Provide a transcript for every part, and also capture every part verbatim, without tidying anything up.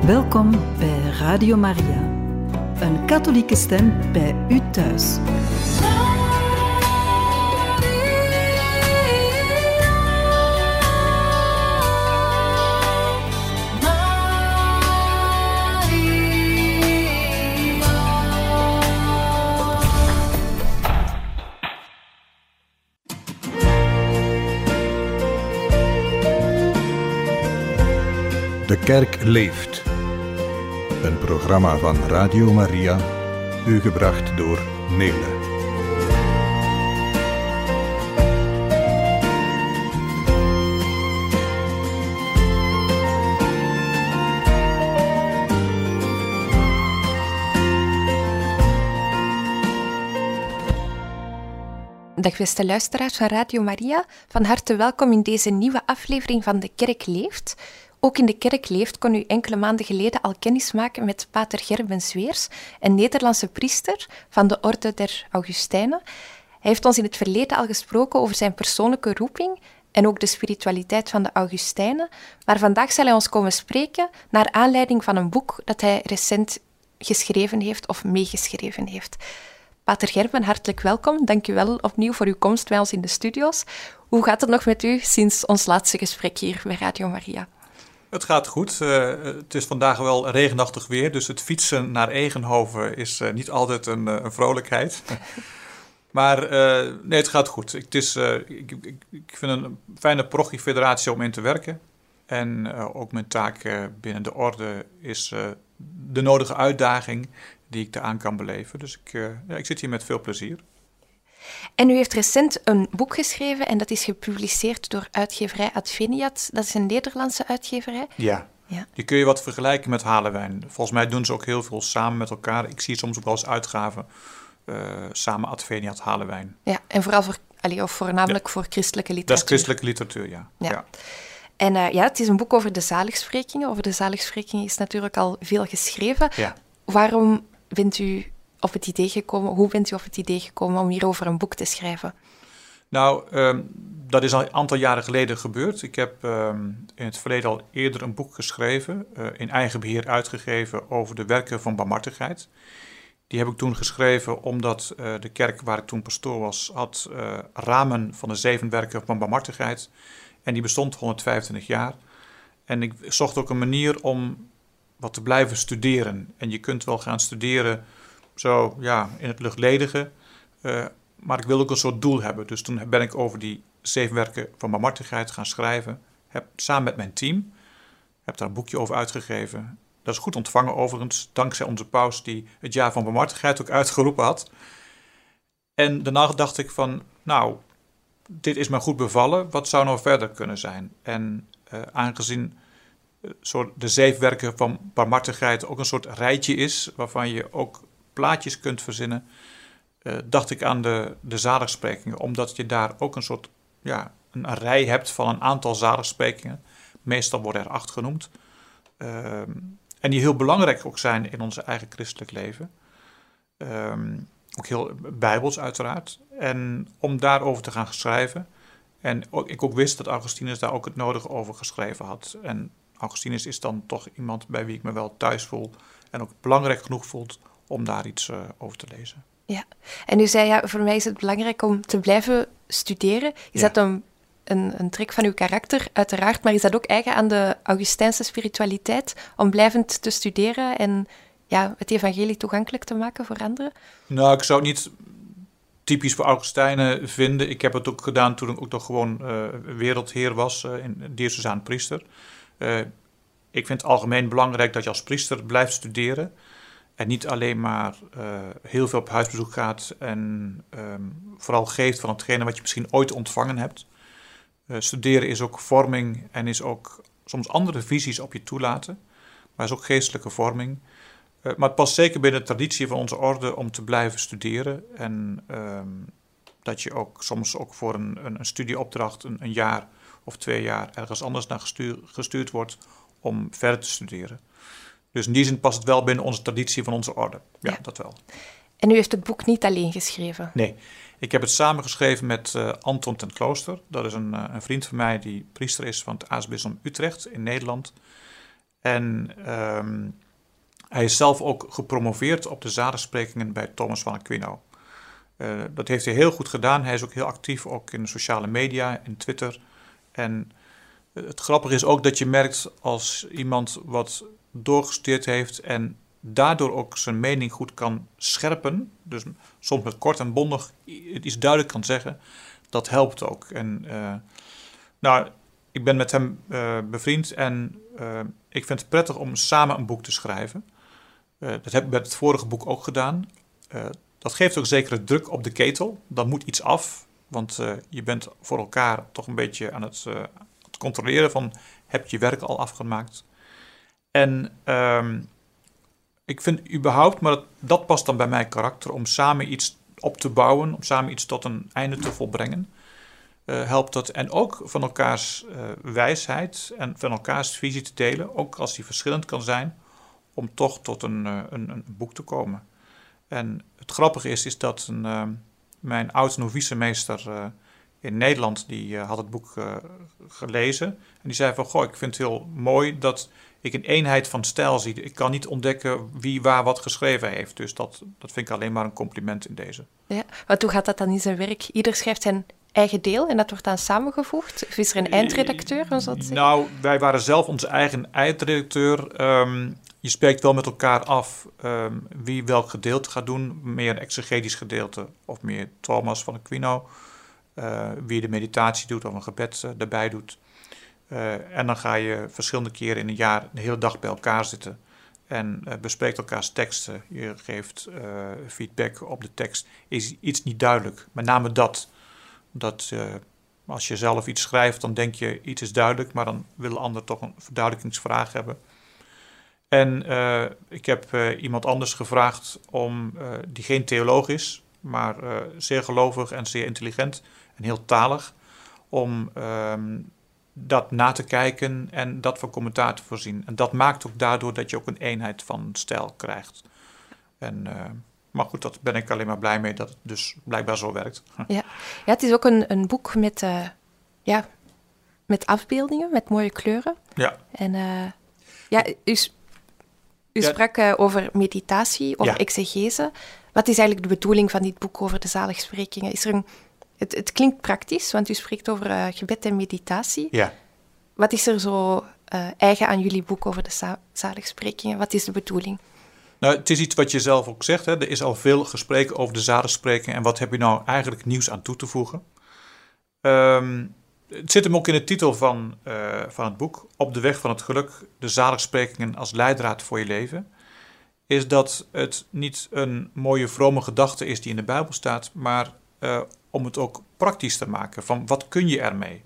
Welkom bij Radio Maria, een katholieke stem bij u thuis. De Kerk leeft. Een programma van Radio Maria, u gebracht door Nele. Dag beste luisteraars van Radio Maria, van harte welkom in deze nieuwe aflevering van De Kerk leeft. Ook in De Kerk leeft kon u enkele maanden geleden al kennis maken met pater Gerben Zweers, een Nederlandse priester van de Orde der Augustijnen. Hij heeft ons in het verleden al gesproken over zijn persoonlijke roeping en ook de spiritualiteit van de Augustijnen, maar vandaag zal hij ons komen spreken naar aanleiding van een boek dat hij recent geschreven heeft of meegeschreven heeft. Pater Gerben, hartelijk welkom. Dank u wel opnieuw voor uw komst bij ons in de studio's. Hoe gaat het nog met u sinds ons laatste gesprek hier bij Radio Maria? Het gaat goed. Uh, het is vandaag wel regenachtig weer, dus het fietsen naar Egenhoven is uh, niet altijd een, uh, een vrolijkheid. maar uh, nee, het gaat goed. Het is, uh, ik, ik, ik vind een fijne parochiefederatie om in te werken. En uh, ook mijn taak uh, binnen de orde is uh, de nodige uitdaging die ik eraan kan beleven. Dus ik, uh, ja, ik zit hier met veel plezier. En u heeft recent een boek geschreven en dat is gepubliceerd door uitgeverij Adveniat. Dat is een Nederlandse uitgeverij. Ja, ja. Die kun je wat vergelijken met Halewijn. Volgens mij doen ze ook heel veel samen met elkaar. Ik zie soms ook wel eens uitgaven uh, samen Adveniat Halewijn. Ja, en vooral voor, allee, of voornamelijk ja. voor christelijke literatuur. Dat is christelijke literatuur, ja. ja. ja. En uh, ja, het is een boek over de zaligsprekingen. Over de zaligsprekingen is natuurlijk al veel geschreven. Ja. Waarom bent u op het idee gekomen, hoe bent u op het idee gekomen om hierover een boek te schrijven? Nou, um, dat is al een aantal jaren geleden gebeurd. Ik heb um, in het verleden al eerder een boek geschreven, uh, in eigen beheer uitgegeven, over de werken van barmhartigheid. Die heb ik toen geschreven omdat uh, de kerk waar ik toen pastoor was, had uh, ramen van de zeven werken van barmhartigheid. En die bestond honderdvijfentwintig jaar. En ik zocht ook een manier om wat te blijven studeren. En je kunt wel gaan studeren zo ja, in het luchtledige, uh, maar ik wilde ook een soort doel hebben. Dus toen ben ik over die zeven werken van barmhartigheid gaan schrijven. Heb samen met mijn team, heb daar een boekje over uitgegeven. Dat is goed ontvangen overigens, dankzij onze paus die het jaar van barmhartigheid ook uitgeroepen had. En daarna dacht ik van, nou, dit is me goed bevallen, wat zou nou verder kunnen zijn? En uh, aangezien uh, soort de zeven werken van barmhartigheid ook een soort rijtje is, waarvan je ook plaatjes kunt verzinnen, uh, dacht ik aan de, de zaligsprekingen, omdat je daar ook een soort, ja, een, een rij hebt van een aantal zaligsprekingen. Meestal worden er acht genoemd. Uh, en die heel belangrijk ook zijn in ons eigen christelijk leven. Uh, ook heel bijbels uiteraard. En om daarover te gaan schrijven. En ook, ik ook wist dat Augustinus daar ook het nodige over geschreven had. En Augustinus is dan toch iemand bij wie ik me wel thuis voel en ook belangrijk genoeg voelt om daar iets uh, over te lezen. Ja, en u zei, ja, voor mij is het belangrijk om te blijven studeren. Is ja. dat een, een, een trek van uw karakter, uiteraard, maar is dat ook eigen aan de Augustijnse spiritualiteit, om blijvend te studeren en ja, het evangelie toegankelijk te maken voor anderen? Nou, ik zou het niet typisch voor Augustijnen vinden. Ik heb het ook gedaan toen ik ook nog gewoon uh, wereldheer was, uh, in diocesaan priester. Uh, ik vind het algemeen belangrijk dat je als priester blijft studeren. En niet alleen maar uh, heel veel op huisbezoek gaat en um, vooral geeft van hetgene wat je misschien ooit ontvangen hebt. Uh, studeren is ook vorming en is ook soms andere visies op je toelaten. Maar is ook geestelijke vorming. Uh, maar het past zeker binnen de traditie van onze orde om te blijven studeren. En um, dat je ook soms ook voor een, een, een studieopdracht een, een jaar of twee jaar ergens anders naar gestuur, gestuurd wordt om verder te studeren. Dus in die zin past het wel binnen onze traditie van onze orde. Ja, ja. dat wel. En u heeft het boek niet alleen geschreven? Nee, ik heb het samengeschreven met uh, Anton ten Klooster. Dat is een, uh, een vriend van mij die priester is van het aartsbisdom Utrecht in Nederland. En um, hij is zelf ook gepromoveerd op de zaligsprekingen bij Thomas van Aquino. Uh, dat heeft hij heel goed gedaan. Hij is ook heel actief, ook in de sociale media, in Twitter. En het grappige is ook dat je merkt als iemand wat doorgestudeerd heeft en daardoor ook zijn mening goed kan scherpen, dus soms met kort en bondig iets duidelijk kan zeggen, dat helpt ook. En uh, nou, ik ben met hem uh, bevriend en uh, ik vind het prettig om samen een boek te schrijven. Uh, dat heb ik met het vorige boek ook gedaan. Uh, dat geeft ook zekere druk op de ketel. Dan moet iets af, want uh, je bent voor elkaar toch een beetje aan het, uh, het controleren van, heb je je werk al afgemaakt? En um, ik vind überhaupt, maar dat, dat past dan bij mijn karakter, om samen iets op te bouwen, om samen iets tot een einde te volbrengen, uh, helpt dat. En ook van elkaars uh, wijsheid en van elkaars visie te delen, ook als die verschillend kan zijn, om toch tot een, uh, een, een boek te komen. En het grappige is, is dat een, uh, mijn oud-novicemeester uh, in Nederland, die uh, had het boek uh, gelezen. En die zei van, goh, ik vind het heel mooi dat ik een eenheid van stijl zie. Ik kan niet ontdekken wie waar wat geschreven heeft. Dus dat, dat vind ik alleen maar een compliment in deze. Ja, want hoe gaat dat dan in zijn werk? Ieder schrijft zijn eigen deel en dat wordt dan samengevoegd? Of is er een eindredacteur, om zo te zeggen? Nou, wij waren zelf onze eigen eindredacteur. Um, je spreekt wel met elkaar af um, wie welk gedeelte gaat doen. Meer een exegetisch gedeelte of meer Thomas van Aquino. Uh, wie de meditatie doet of een gebed uh, erbij doet. Uh, en dan ga je verschillende keren in een jaar de hele dag bij elkaar zitten en uh, bespreekt elkaars teksten. Je geeft uh, feedback op de tekst. Is iets niet duidelijk? Met name dat. dat uh, als je zelf iets schrijft, dan denk je iets is duidelijk, maar dan wil de ander toch een verduidelijkingsvraag hebben. En uh, ik heb uh, iemand anders gevraagd om, uh, die geen theoloog is, maar uh, zeer gelovig en zeer intelligent en heel talig, om Um, dat na te kijken en dat van commentaar te voorzien. En dat maakt ook daardoor dat je ook een eenheid van stijl krijgt. En, uh, maar goed, daar ben ik alleen maar blij mee dat het dus blijkbaar zo werkt. Ja, ja het is ook een, een boek met, uh, ja, met afbeeldingen, met mooie kleuren. Ja. En uh, ja, u, u ja. sprak uh, over meditatie, over ja. exegese. Wat is eigenlijk de bedoeling van dit boek over de zaligsprekingen? Is er een Het, het klinkt praktisch, want u spreekt over uh, gebed en meditatie. Ja. Wat is er zo uh, eigen aan jullie boek over de za- zaligsprekingen? Wat is de bedoeling? Nou, het is iets wat je zelf ook zegt. Hè. Er is al veel gesproken over de zaligsprekingen. En wat heb je nou eigenlijk nieuws aan toe te voegen? Um, het zit hem ook in de titel van, uh, van het boek. Op de weg van het geluk, de zaligsprekingen als leidraad voor je leven. Is dat het niet een mooie vrome gedachte is die in de Bijbel staat, maar Uh, om het ook praktisch te maken. Van wat kun je ermee?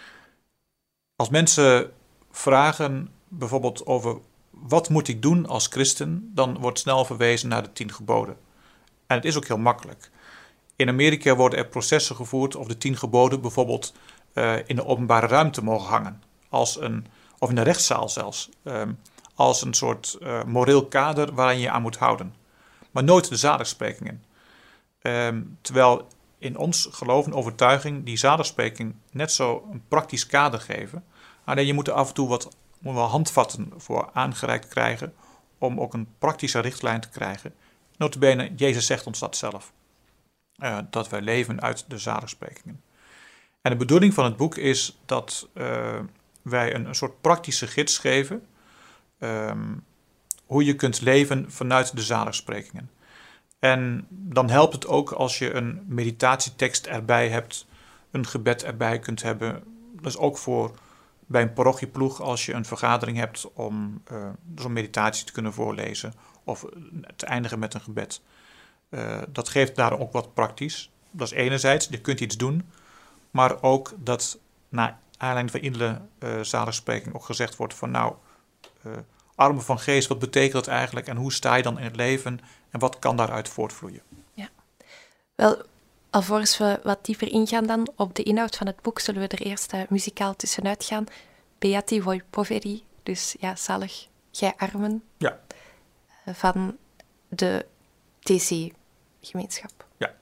Als mensen vragen bijvoorbeeld over wat moet ik doen als christen, dan wordt snel verwezen naar de tien geboden. En het is ook heel makkelijk. In Amerika worden er processen gevoerd of de tien geboden bijvoorbeeld uh, in de openbare ruimte mogen hangen. Als een, of in de rechtszaal zelfs. Um, als een soort uh, moreel kader waarin je aan moet houden. Maar nooit de zaligsprekingen. Um, terwijl in ons geloof en overtuiging die zaligspreking net zo een praktisch kader geven. Alleen je moet er af en toe wat moet wel handvatten voor aangereikt krijgen om ook een praktische richtlijn te krijgen. Nota bene, Jezus zegt ons dat zelf. Uh, dat wij leven uit de zaligsprekingen. En de bedoeling van het boek is dat uh, wij een, een soort praktische gids geven. Um, hoe je kunt leven vanuit de zaligsprekingen. En dan helpt het ook als je een meditatietekst erbij hebt, een gebed erbij kunt hebben. Dat is ook voor bij een parochieploeg als je een vergadering hebt om uh, zo'n meditatie te kunnen voorlezen of te eindigen met een gebed. Uh, dat geeft daar ook wat praktisch. Dat is enerzijds, je kunt iets doen, maar ook dat na aanleiding van iedere uh, zaligspreking ook gezegd wordt van nou, uh, armen van geest, wat betekent dat eigenlijk en hoe sta je dan in het leven en wat kan daaruit voortvloeien? Ja, wel, alvorens we wat dieper ingaan dan op de inhoud van het boek, zullen we er eerst uh, muzikaal tussenuit gaan. Beati voi poveri, dus ja, zalig gij armen, ja. uh, van de T C-gemeenschap. Ja.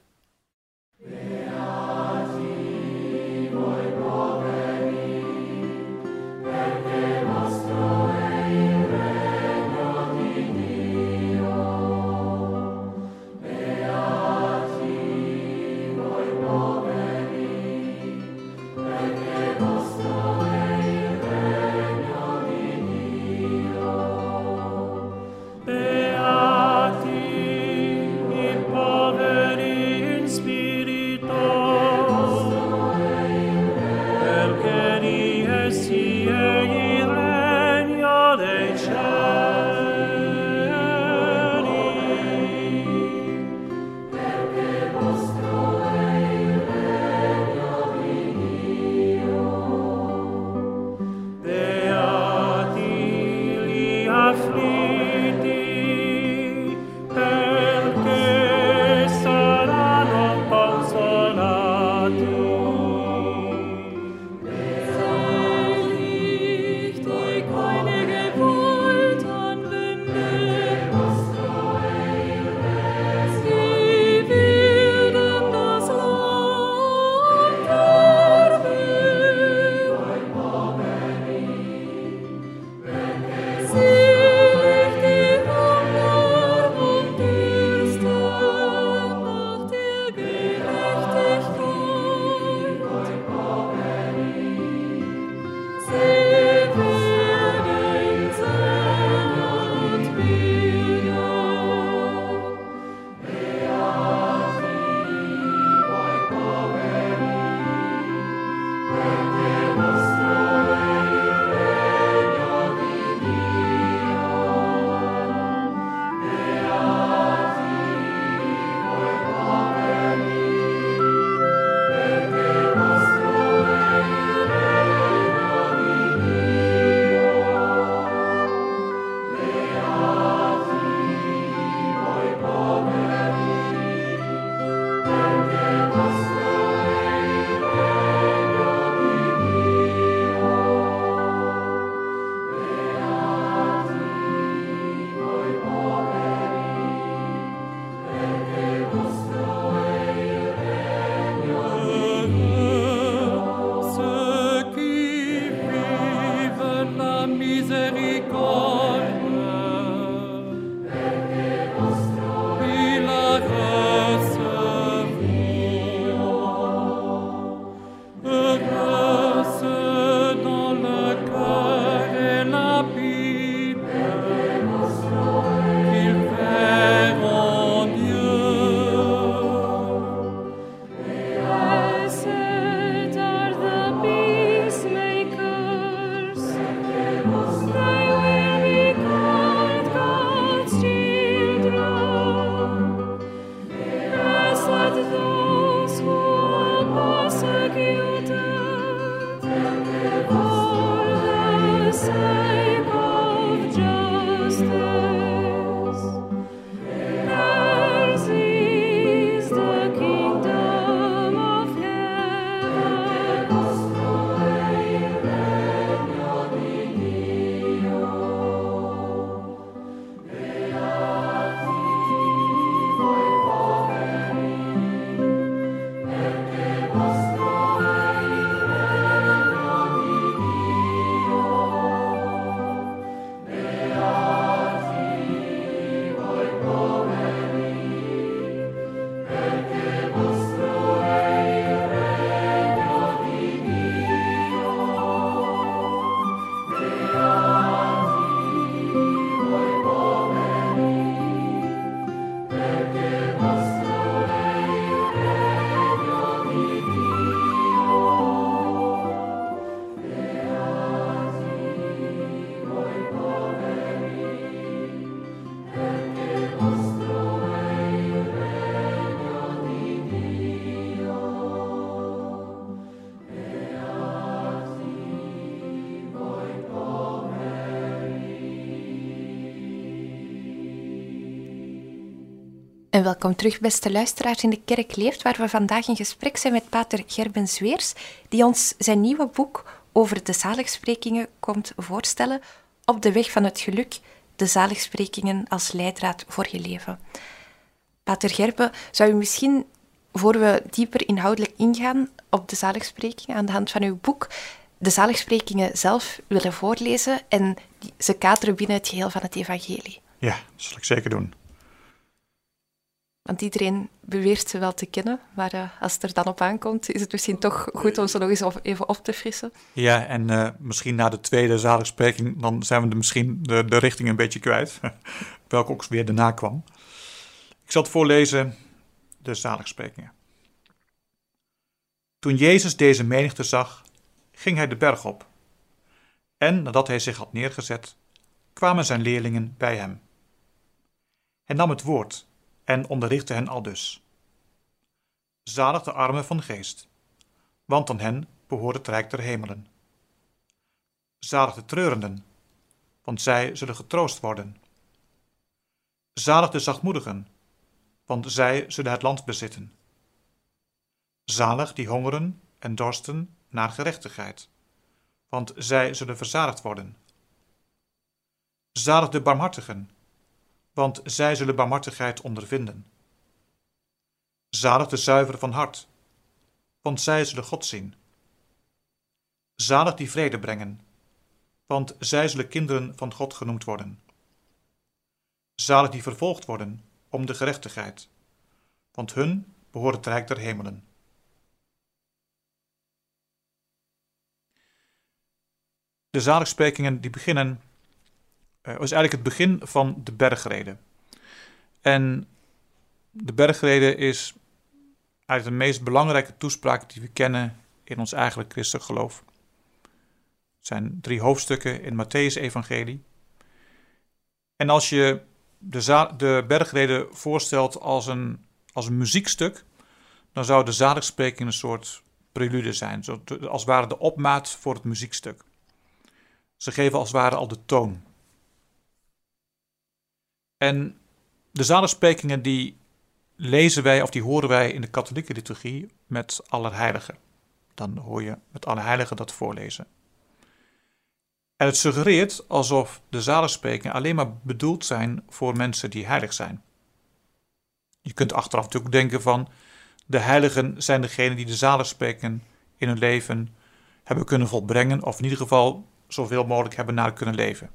Beati voi poveri, perché vostro è il En welkom terug, beste luisteraars in de Kerk Leeft, waar we vandaag in gesprek zijn met pater Gerben Zweers, die ons zijn nieuwe boek over de zaligsprekingen komt voorstellen, Op de weg van het geluk, de zaligsprekingen als leidraad voor je leven. Pater Gerben, zou u misschien, voor we dieper inhoudelijk ingaan op de zaligsprekingen aan de hand van uw boek, de zaligsprekingen zelf willen voorlezen en ze kaderen binnen het geheel van het evangelie? Ja, dat zal ik zeker doen. Want iedereen beweert ze wel te kennen, maar uh, als het er dan op aankomt, is het misschien toch goed om ze nog eens even op te frissen. Ja, en uh, misschien na de tweede zaligspreking, dan zijn we de, misschien de, de richting een beetje kwijt, welke ook weer daarna kwam. Ik zal het voorlezen, de zaligsprekingen. Toen Jezus deze menigte zag, ging hij de berg op. En nadat hij zich had neergezet, kwamen zijn leerlingen bij hem. Hij nam het woord en onderrichtte hen aldus. Zalig de armen van geest, want aan hen behoort het rijk der hemelen. Zalig de treurenden, want zij zullen getroost worden. Zalig de zachtmoedigen, want zij zullen het land bezitten. Zalig die hongeren en dorsten naar gerechtigheid, want zij zullen verzadigd worden. Zalig de barmhartigen, want zij zullen barmhartigheid ondervinden. Zalig de zuiveren van hart, want zij zullen God zien. Zalig die vrede brengen, want zij zullen kinderen van God genoemd worden. Zalig die vervolgd worden om de gerechtigheid, want hun behoort het rijk der hemelen. De zaligsprekingen die beginnen, uh, is eigenlijk het begin van de bergrede. En de bergrede is eigenlijk de meest belangrijke toespraak die we kennen in ons eigenlijk christelijk geloof. Het zijn drie hoofdstukken in Mattheüs-evangelie. En als je de, za- de bergrede voorstelt als een, als een muziekstuk, dan zou de zaligspreking een soort prelude zijn, zo, als het ware de opmaat voor het muziekstuk. Ze geven als het ware al de toon. En de zaligsprekingen die lezen wij of die horen wij in de katholieke liturgie met Allerheiligen. Dan hoor je met Allerheiligen dat voorlezen. En het suggereert alsof de zaligsprekingen alleen maar bedoeld zijn voor mensen die heilig zijn. Je kunt achteraf natuurlijk denken van, de heiligen zijn degenen die de zaligsprekingen in hun leven hebben kunnen volbrengen, of in ieder geval zoveel mogelijk hebben naar kunnen leven.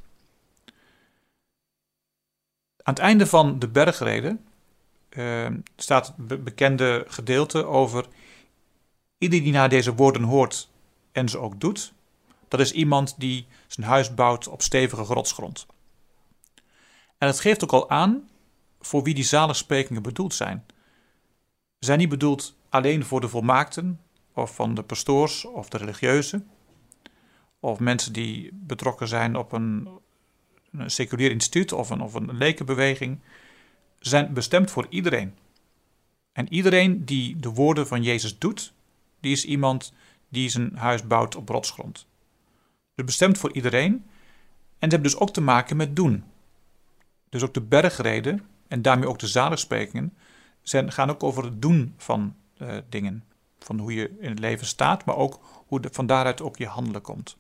Aan het einde van de bergreden uh, staat het be- bekende gedeelte over ieder die naar deze woorden hoort en ze ook doet. Dat is iemand die zijn huis bouwt op stevige rotsgrond. En het geeft ook al aan voor wie die zaligsprekingen bedoeld zijn. Ze zijn niet bedoeld alleen voor de volmaakten, of van de pastoors of de religieuzen, of mensen die betrokken zijn op een, een seculier instituut of een, of een lekenbeweging. Ze zijn bestemd voor iedereen. En iedereen die de woorden van Jezus doet, die is iemand die zijn huis bouwt op rotsgrond. Dus bestemd voor iedereen. En ze hebben dus ook te maken met doen. Dus ook de bergreden en daarmee ook de zaligsprekingen zijn, gaan ook over het doen van uh, dingen. Van hoe je in het leven staat, maar ook hoe de, van daaruit ook je handelen komt.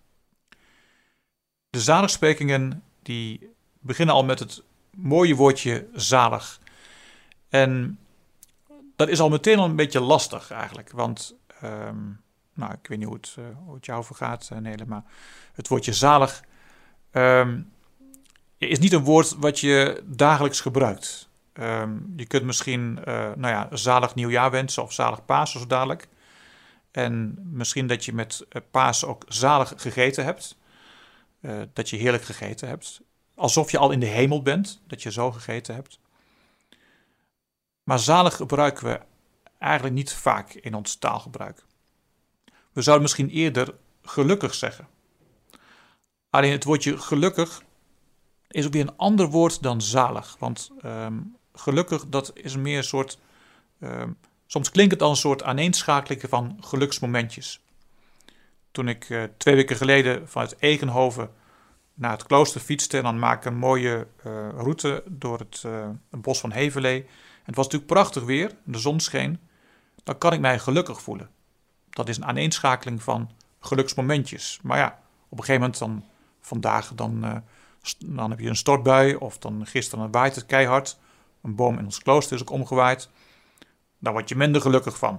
De zaligsprekingen die beginnen al met het mooie woordje zalig. En dat is al meteen al een beetje lastig eigenlijk. Want, um, nou, ik weet niet hoe het, uh, hoe het jou vergaat, uh, Nele, maar het woordje zalig um, is niet een woord wat je dagelijks gebruikt. Um, je kunt misschien, uh, nou ja, zalig nieuwjaar wensen of zalig Pasen zo dadelijk. En misschien dat je met uh, Pasen ook zalig gegeten hebt. Uh, dat je heerlijk gegeten hebt. Alsof je al in de hemel bent, dat je zo gegeten hebt. Maar zalig gebruiken we eigenlijk niet vaak in ons taalgebruik. We zouden misschien eerder gelukkig zeggen. Alleen het woordje gelukkig is ook weer een ander woord dan zalig. Want um, gelukkig, dat is meer een soort... Um, soms klinkt het als een soort aaneenschakeling van geluksmomentjes. Toen ik uh, twee weken geleden vanuit Egenhoven naar het klooster fietste, en dan maak ik een mooie uh, route door het, uh, het bos van Heverlee. En het was natuurlijk prachtig weer, de zon scheen. Dan kan ik mij gelukkig voelen. Dat is een aaneenschakeling van geluksmomentjes. Maar ja, op een gegeven moment dan, vandaag, dan, uh, dan heb je een stortbui, of dan gisteren waait het keihard. Een boom in ons klooster is ook omgewaaid. Daar word je minder gelukkig van.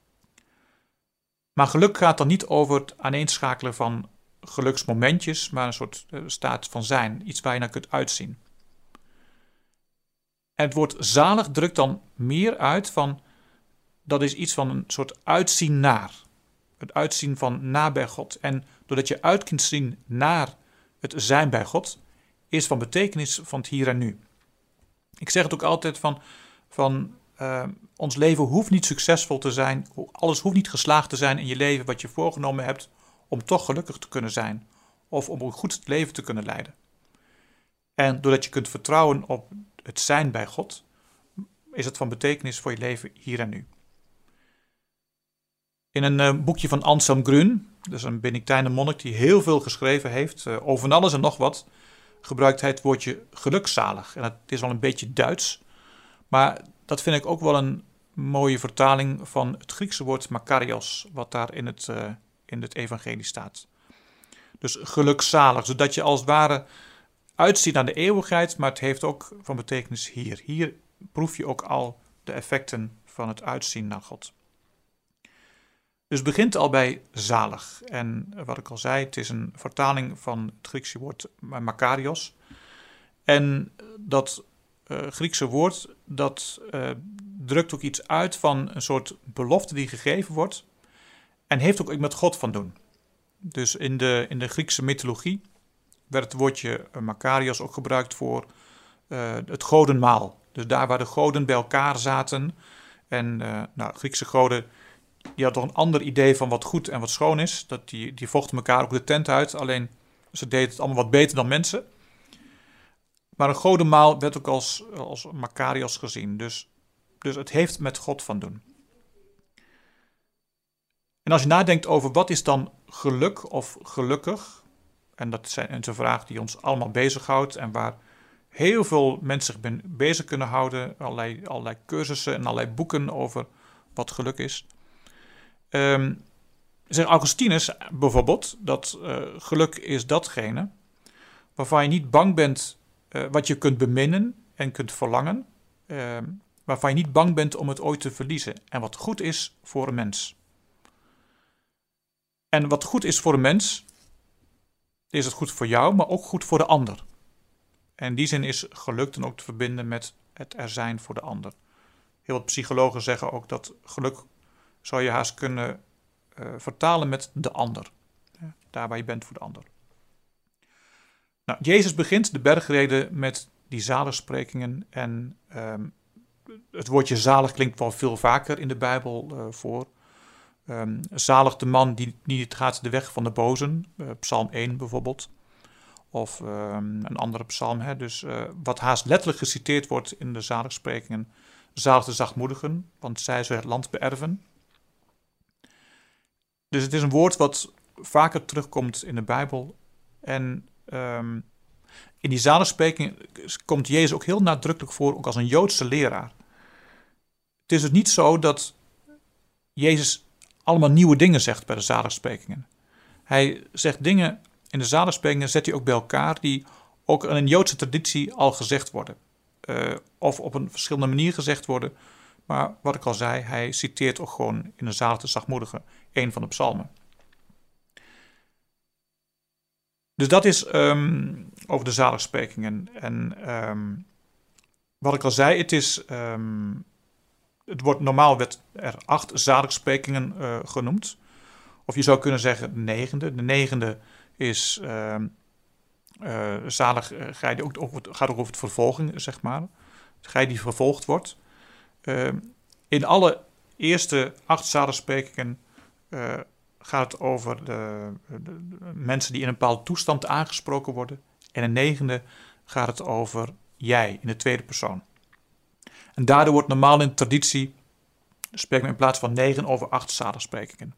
Maar geluk gaat dan niet over het aaneenschakelen van geluksmomentjes, maar een soort uh, staat van zijn. Iets waar je naar kunt uitzien. En het woord zalig drukt dan meer uit van, dat is iets van een soort uitzien naar. Het uitzien van na bij God. En doordat je uit kunt zien naar het zijn bij God, is van betekenis van het hier en nu. Ik zeg het ook altijd van, van uh, ons leven hoeft niet succesvol te zijn. Alles hoeft niet geslaagd te zijn in je leven wat je voorgenomen hebt om toch gelukkig te kunnen zijn. Of om een goed leven te kunnen leiden. En doordat je kunt vertrouwen op het zijn bij God, is het van betekenis voor je leven hier en nu. In een uh, boekje van Anselm Grün, dus een Benedictijner monnik die heel veel geschreven heeft, uh, over van alles en nog wat, gebruikt hij het woordje gelukzalig. En het is wel een beetje Duits, maar dat vind ik ook wel een mooie vertaling van het Griekse woord makarios, wat daar in het, uh, in het evangelie staat. Dus gelukzalig, zodat je als het ware uitziet naar de eeuwigheid, maar het heeft ook van betekenis hier. Hier proef je ook al de effecten van het uitzien naar God. Dus het begint al bij zalig. En wat ik al zei, het is een vertaling van het Griekse woord makarios. En dat uh, Griekse woord, dat uh, drukt ook iets uit van een soort belofte die gegeven wordt. En heeft ook iets met God van doen. Dus in de, in de Griekse mythologie werd het woordje makarios ook gebruikt voor uh, het godenmaal. Dus daar waar de goden bij elkaar zaten. En uh, nou, Griekse goden, die hadden toch een ander idee van wat goed en wat schoon is. Dat die, die vochten elkaar ook de tent uit. Alleen ze deden het allemaal wat beter dan mensen. Maar een godenmaal werd ook als, als makarios gezien. Dus, dus het heeft met God van doen. En als je nadenkt over wat is dan geluk of gelukkig. En dat zijn een vraag die ons allemaal bezighoudt. En waar heel veel mensen zich bezig kunnen houden. Allerlei, allerlei cursussen en allerlei boeken over wat geluk is. Um, zegt Augustinus bijvoorbeeld dat uh, geluk is datgene waarvan je niet bang bent, uh, wat je kunt beminnen en kunt verlangen, uh, waarvan je niet bang bent om het ooit te verliezen en wat goed is voor een mens. En wat goed is voor een mens, is het goed voor jou, maar ook goed voor de ander. En in die zin is geluk dan ook te verbinden met het er zijn voor de ander. Heel wat psychologen zeggen ook dat geluk zou je haast kunnen uh, vertalen met de ander. Ja, daar waar je bent voor de ander. Nou, Jezus begint de bergrede met die zaligsprekingen. En um, het woordje zalig klinkt wel veel vaker in de Bijbel uh, voor. Um, zalig de man die niet gaat de weg van de bozen. Uh, Psalm één bijvoorbeeld. Of um, een andere psalm. Hè? Dus uh, wat haast letterlijk geciteerd wordt in de zaligsprekingen. Zalig de zachtmoedigen, want zij zullen het land beërven. Dus het is een woord wat vaker terugkomt in de Bijbel. En um, in die zaligsprekingen komt Jezus ook heel nadrukkelijk voor, ook als een Joodse leraar. Het is dus niet zo dat Jezus allemaal nieuwe dingen zegt bij de zaligsprekingen. Hij zegt dingen, in de zaligsprekingen zet hij ook bij elkaar, die ook in een Joodse traditie al gezegd worden. Uh, of op een verschillende manier gezegd worden. Maar wat ik al zei, hij citeert ook gewoon in de zalig de zachtmoedige een van de psalmen. Dus dat is um, over de zaligsprekingen. En um, wat ik al zei, het is, um, het wordt normaal werd er acht zaligsprekingen uh, genoemd. Of je zou kunnen zeggen de negende. De negende is um, uh, zalig, uh, ga je ook, ook, gaat ook over het vervolging, zeg maar. Ga je die vervolgd wordt. Uh, in alle eerste acht zaligsprekingen uh, gaat het over de, de, de mensen die in een bepaalde toestand aangesproken worden. En in de negende gaat het over jij, in de tweede persoon. En daardoor wordt normaal in de traditie, spreekt men in plaats van negen over acht zaligsprekingen.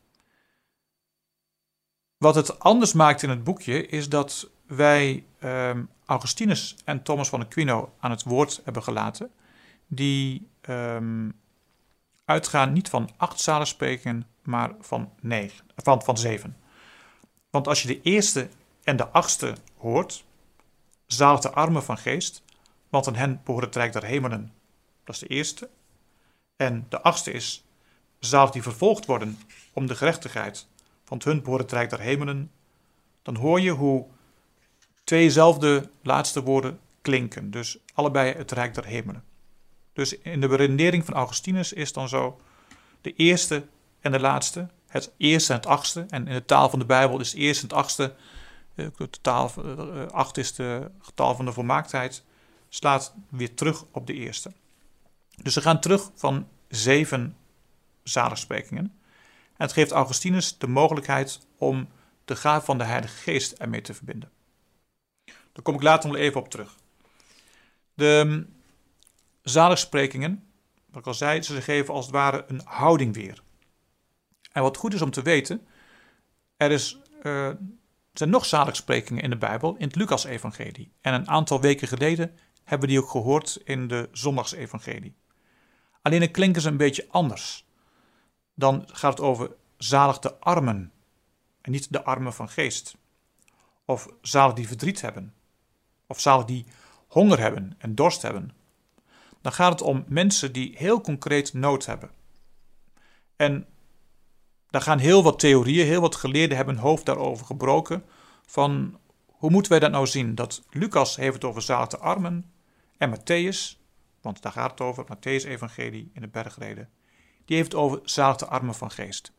Wat het anders maakt in het boekje is dat wij um, Augustinus en Thomas van Aquino aan het woord hebben gelaten. Die um, uitgaan niet van acht zaligsprekingen, maar van, negen, van, van zeven. Want als je de eerste en de achtste hoort, zalig de armen van geest, want aan hen behoort het rijk der hemelen. Dat is de eerste. En de achtste is, zalig die vervolgd worden om de gerechtigheid, want hun behoort het rijk der hemelen. Dan hoor je hoe tweezelfde laatste woorden klinken. Dus allebei het rijk der hemelen. Dus in de beredenering van Augustinus is dan zo de eerste en de laatste, het eerste en het achtste. En in de taal van de Bijbel is het eerste en het achtste, de taal, acht is de getal van de volmaaktheid, slaat weer terug op de eerste. Dus ze gaan terug van zeven zaligsprekingen. En het geeft Augustinus de mogelijkheid om de gave van de Heilige Geest ermee te verbinden. Daar kom ik later nog even op terug. De zaligsprekingen, wat ik al zei, ze geven als het ware een houding weer. En wat goed is om te weten, er, is, uh, er zijn nog zaligsprekingen in de Bijbel, in het Lucas-evangelie. En een aantal weken geleden hebben we die ook gehoord in de Zondagsevangelie. Alleen dan klinken ze een beetje anders. Dan gaat het over zalig de armen en niet de armen van geest. Of zalig die verdriet hebben. Of zalig die honger hebben en dorst hebben. Dan gaat het om mensen die heel concreet nood hebben. En daar gaan heel wat theorieën, heel wat geleerden hebben hun hoofd daarover gebroken. Van hoe moeten wij dat nou zien? Dat Lucas heeft het over zalig de armen en Matthäus, want daar gaat het over, het Matthäus-evangelie in de bergrede, die heeft het over zalig de armen van geest.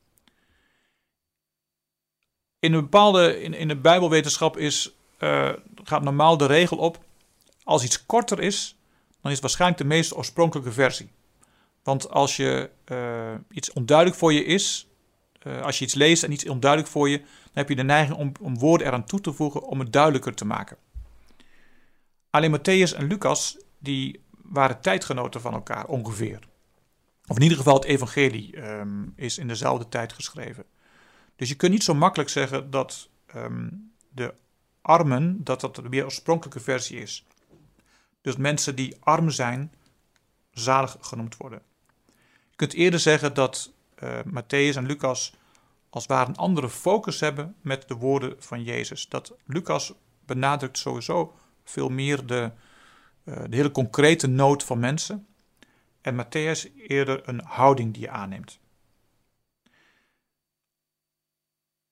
In een bepaalde, in, in de Bijbelwetenschap is, uh, gaat normaal de regel op, als iets korter is, dan is het waarschijnlijk de meest oorspronkelijke versie. Want als je uh, iets onduidelijk voor je is, uh, als je iets leest en iets onduidelijk voor je, dan heb je de neiging om, om woorden eraan toe te voegen om het duidelijker te maken. Alleen Matthäus en Lucas, die waren tijdgenoten van elkaar ongeveer. Of in ieder geval het evangelie um, is in dezelfde tijd geschreven. Dus je kunt niet zo makkelijk zeggen dat um, de armen, dat dat de meer oorspronkelijke versie is. Dus mensen die arm zijn, zalig genoemd worden. Je kunt eerder zeggen dat uh, Matthäus en Lucas als het ware een andere focus hebben met de woorden van Jezus. Dat Lucas benadrukt sowieso veel meer de, uh, de hele concrete nood van mensen. En Matthäus eerder een houding die je aanneemt.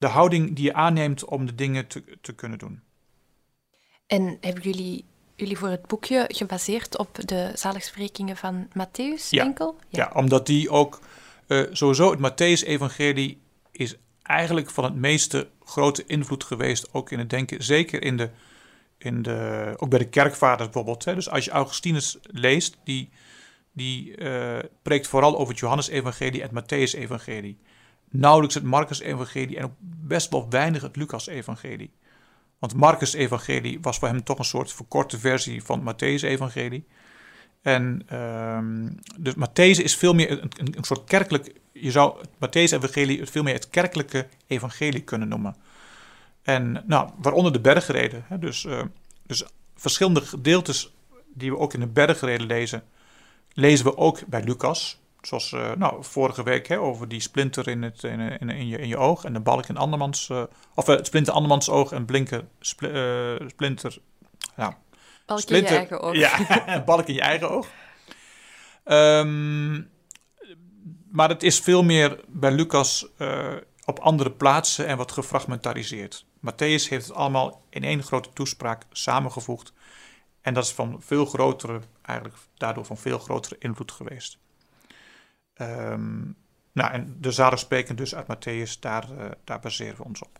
de houding die je aanneemt om de dingen te, te kunnen doen. En hebben jullie, jullie voor het boekje gebaseerd op de zaligsprekingen van Mattheüs Ja. enkel? Ja, omdat die ook... Uh, sowieso, het Mattheüs-evangelie is eigenlijk van het meeste grote invloed geweest, ook in het denken, zeker in de, in de, ook bij de kerkvaders bijvoorbeeld. Hè. Dus als je Augustinus leest, die, die uh, preekt vooral over het Johannes-evangelie en het Mattheüs-evangelie. Nauwelijks het Marcus-evangelie en ook best wel weinig het Lucas-evangelie. Want Marcus-evangelie was voor hem toch een soort verkorte versie van het Mattheüs-evangelie. En um, dus Matthäus is veel meer een, een, een soort kerkelijk... Je zou het Matthäus-evangelie het veel meer het kerkelijke evangelie kunnen noemen. En nou, waaronder de bergreden. Hè, dus, uh, dus verschillende gedeeltes die we ook in de bergreden lezen, lezen we ook bij Lucas. Zoals uh, nou, vorige week hè, over die splinter in, het, in, in, in, je, in je oog en de balk in andermans... Uh, of uh, het splinter andermans oog en blinker spl, uh, splinter... Ja, balk splinter, in je eigen oog. Ja, balk in je eigen oog. Um, maar het is veel meer bij Lucas uh, op andere plaatsen en wat gefragmentariseerd. Matthäus heeft het allemaal in één grote toespraak samengevoegd. En dat is van veel grotere, eigenlijk daardoor van veel grotere invloed geweest. Um, nou, en de zaligsprekingen dus uit Matthäus, daar, uh, daar baseren we ons op.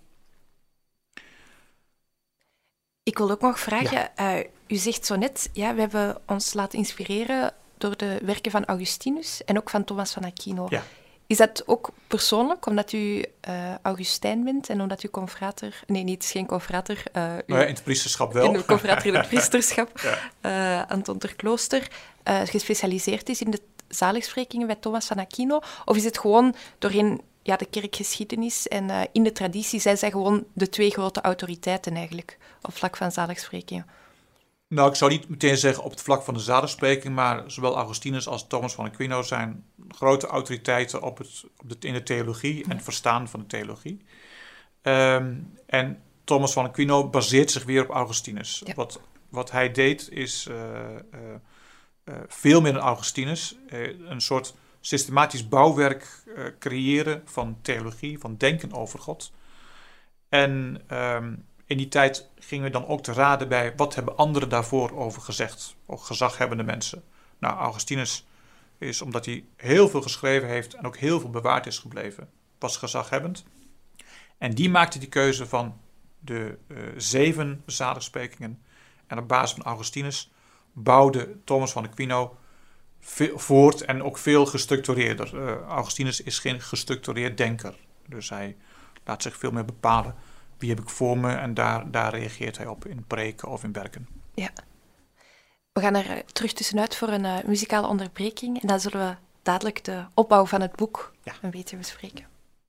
Ik wil ook nog vragen, ja. uh, u zegt zo net, ja, we hebben ons laten inspireren door de werken van Augustinus en ook van Thomas van Aquino. Ja. Is dat ook persoonlijk, omdat u uh, Augustijn bent en omdat u confrater... Nee, niet, geen confrater. Uh, u, oh ja, in het priesterschap wel. In de confrater in het priesterschap, ja. uh, Anton ter Klooster, uh, gespecialiseerd is in de zaligsprekingen bij Thomas van Aquino? Of is het gewoon doorheen ja, de kerkgeschiedenis en uh, in de traditie zijn zij gewoon de twee grote autoriteiten eigenlijk op vlak van zaligsprekingen? Nou, ik zou niet meteen zeggen op het vlak van de zaligspreking, maar zowel Augustinus als Thomas van Aquino zijn grote autoriteiten op het, op de, in de theologie en het verstaan van de theologie. Um, en Thomas van Aquino baseert zich weer op Augustinus. Ja. Wat, wat hij deed is uh, uh, uh, veel meer dan Augustinus, uh, een soort systematisch bouwwerk uh, creëren van theologie, van denken over God. En um, in die tijd gingen we dan ook te raden bij wat hebben anderen daarvoor over gezegd, ook gezaghebbende mensen. Nou, Augustinus is, omdat hij heel veel geschreven heeft en ook heel veel bewaard is gebleven, was gezaghebbend. En die maakte die keuze van de uh, zeven zaligsprekingen. En op basis van Augustinus bouwde Thomas van Aquino voort en ook veel gestructureerder. Uh, Augustinus is geen gestructureerd denker, dus hij laat zich veel meer bepalen. Wie heb ik voor me? En daar, daar reageert hij op in preken of in werken. Ja. We gaan er uh, terug tussenuit voor een uh, muzikale onderbreking. En dan zullen we dadelijk de opbouw van het boek ja. een beetje bespreken.